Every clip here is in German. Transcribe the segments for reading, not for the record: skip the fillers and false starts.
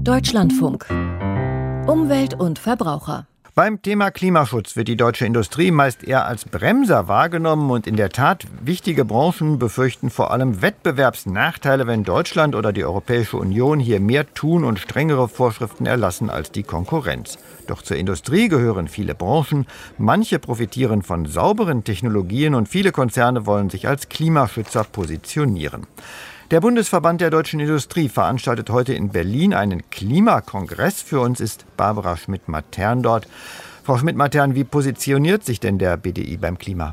Deutschlandfunk. Umwelt und Verbraucher. Beim Thema Klimaschutz wird die deutsche Industrie meist eher als Bremser wahrgenommen und in der Tat, wichtige Branchen befürchten vor allem Wettbewerbsnachteile, wenn Deutschland oder die Europäische Union hier mehr tun und strengere Vorschriften erlassen als die Konkurrenz. Doch zur Industrie gehören viele Branchen, manche profitieren von sauberen Technologien und viele Konzerne wollen sich als Klimaschützer positionieren. Der Bundesverband der deutschen Industrie veranstaltet heute in Berlin einen Klimakongress. Für uns ist Barbara Schmidt-Matern dort. Frau Schmidt-Matern, wie positioniert sich denn der BDI beim Klima?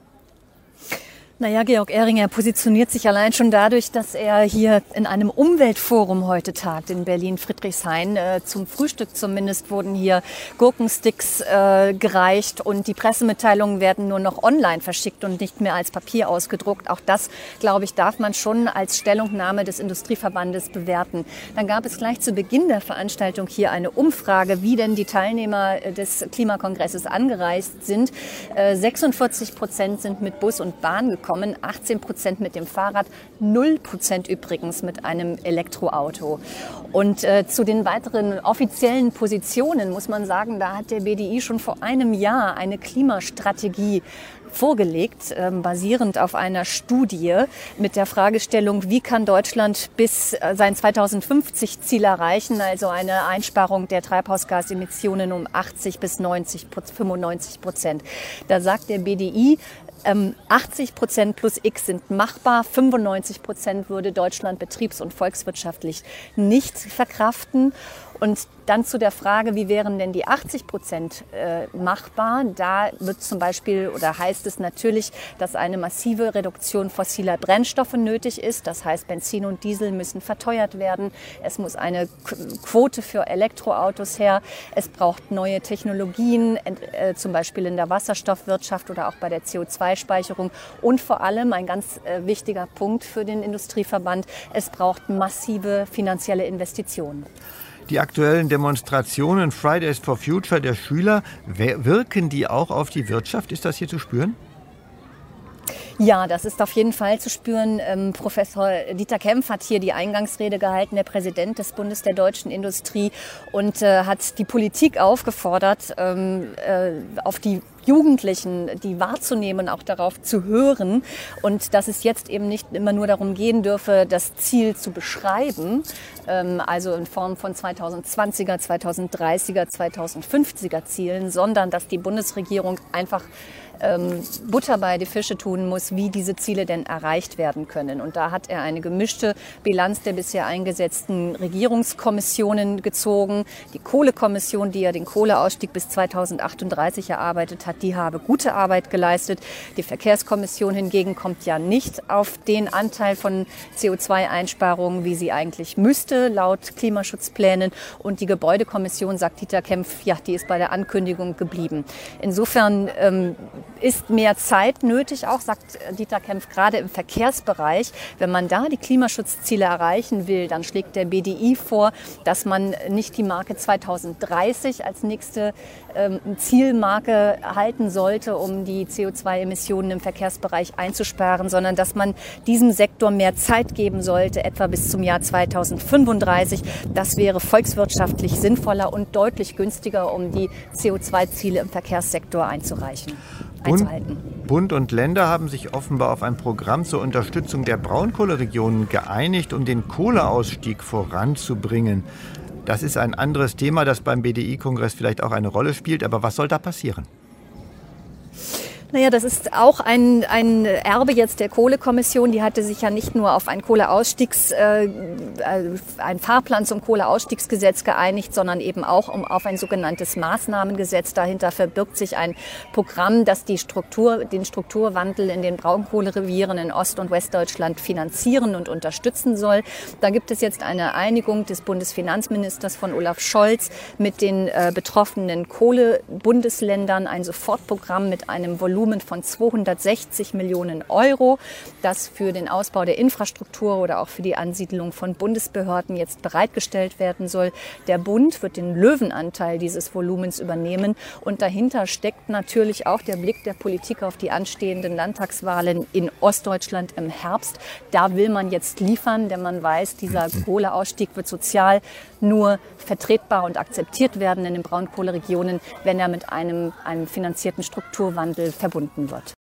Naja, Georg Ehringer positioniert sich allein schon dadurch, dass er hier in einem Umweltforum heute tagt in Berlin-Friedrichshain. Zum Frühstück zumindest wurden hier Gurkensticks gereicht und die Pressemitteilungen werden nur noch online verschickt und nicht mehr als Papier ausgedruckt. Auch das, glaube ich, darf man schon als Stellungnahme des Industrieverbandes bewerten. Dann gab es gleich zu Beginn der Veranstaltung hier eine Umfrage, wie denn die Teilnehmer des Klimakongresses angereist sind. 46% sind mit Bus und Bahn gekommen. 18% mit dem Fahrrad, 0% übrigens mit einem Elektroauto. Und zu den weiteren offiziellen Positionen muss man sagen, da hat der BDI schon vor einem Jahr eine Klimastrategie vorgelegt, basierend auf einer Studie mit der Fragestellung, wie kann Deutschland bis sein 2050-Ziel erreichen, also eine Einsparung der Treibhausgasemissionen um 80 bis 95%. Da sagt der BDI, 80% plus X sind machbar, 95% würde Deutschland betriebs- und volkswirtschaftlich nicht verkraften. Und dann zu der Frage, wie wären denn die 80% machbar? Da wird zum Beispiel oder heißt es natürlich, dass eine massive Reduktion fossiler Brennstoffe nötig ist. Das heißt, Benzin und Diesel müssen verteuert werden. Es muss eine Quote für Elektroautos her. Es braucht neue Technologien, zum Beispiel in der Wasserstoffwirtschaft oder auch bei der CO2-Speicherung. Und vor allem ein ganz wichtiger Punkt für den Industrieverband, es braucht massive finanzielle Investitionen. Die aktuellen Demonstrationen Fridays for Future der Schüler, wirken die auch auf die Wirtschaft? Ist das hier zu spüren? Ja, das ist auf jeden Fall zu spüren. Professor Dieter Kempf hat hier die Eingangsrede gehalten, der Präsident des Bundes der deutschen Industrie, und hat die Politik aufgefordert, auf die Jugendlichen, die wahrzunehmen, auch darauf zu hören und dass es jetzt eben nicht immer nur darum gehen dürfe, das Ziel zu beschreiben, also in Form von 2020er, 2030er, 2050er Zielen, sondern dass die Bundesregierung einfach Butter bei die Fische tun muss, wie diese Ziele denn erreicht werden können. Und da hat er eine gemischte Bilanz der bisher eingesetzten Regierungskommissionen gezogen. Die Kohlekommission, die ja den Kohleausstieg bis 2038 erarbeitet hat, die habe gute Arbeit geleistet. Die Verkehrskommission hingegen kommt ja nicht auf den Anteil von CO2-Einsparungen, wie sie eigentlich müsste, laut Klimaschutzplänen. Und die Gebäudekommission, sagt Dieter Kempf, ja, die ist bei der Ankündigung geblieben. Insofern ist mehr Zeit nötig, auch sagt Dieter Kempf, gerade im Verkehrsbereich. Wenn man da die Klimaschutzziele erreichen will, dann schlägt der BDI vor, dass man nicht die Marke 2030 als nächste Zielmarke halten sollte, um die CO2-Emissionen im Verkehrsbereich einzusparen, sondern dass man diesem Sektor mehr Zeit geben sollte, etwa bis zum Jahr 2035. Das wäre volkswirtschaftlich sinnvoller und deutlich günstiger, um die CO2-Ziele im Verkehrssektor einzuhalten. Bund und Länder haben sich offenbar auf ein Programm zur Unterstützung der Braunkohleregionen geeinigt, um den Kohleausstieg voranzubringen. Das ist ein anderes Thema, das beim BDI-Kongress vielleicht auch eine Rolle spielt. Aber was soll da passieren? Naja, das ist auch ein Erbe jetzt der Kohlekommission. Die hatte sich ja nicht nur auf ein ein Fahrplan zum Kohleausstiegsgesetz geeinigt, sondern eben auch auf ein sogenanntes Maßnahmengesetz. Dahinter verbirgt sich ein Programm, das den Strukturwandel in den Braunkohlerevieren in Ost- und Westdeutschland finanzieren und unterstützen soll. Da gibt es jetzt eine Einigung des Bundesfinanzministers von Olaf Scholz mit den betroffenen Kohlebundesländern, ein Sofortprogramm mit einem Volumen Volumen von 260 Millionen Euro, das für den Ausbau der Infrastruktur oder auch für die Ansiedlung von Bundesbehörden jetzt bereitgestellt werden soll. Der Bund wird den Löwenanteil dieses Volumens übernehmen und dahinter steckt natürlich auch der Blick der Politik auf die anstehenden Landtagswahlen in Ostdeutschland im Herbst. Da will man jetzt liefern, denn man weiß, dieser Kohleausstieg wird sozial nur vertretbar und akzeptiert werden in den Braunkohleregionen, wenn er mit einem finanzierten Strukturwandel verbunden wird.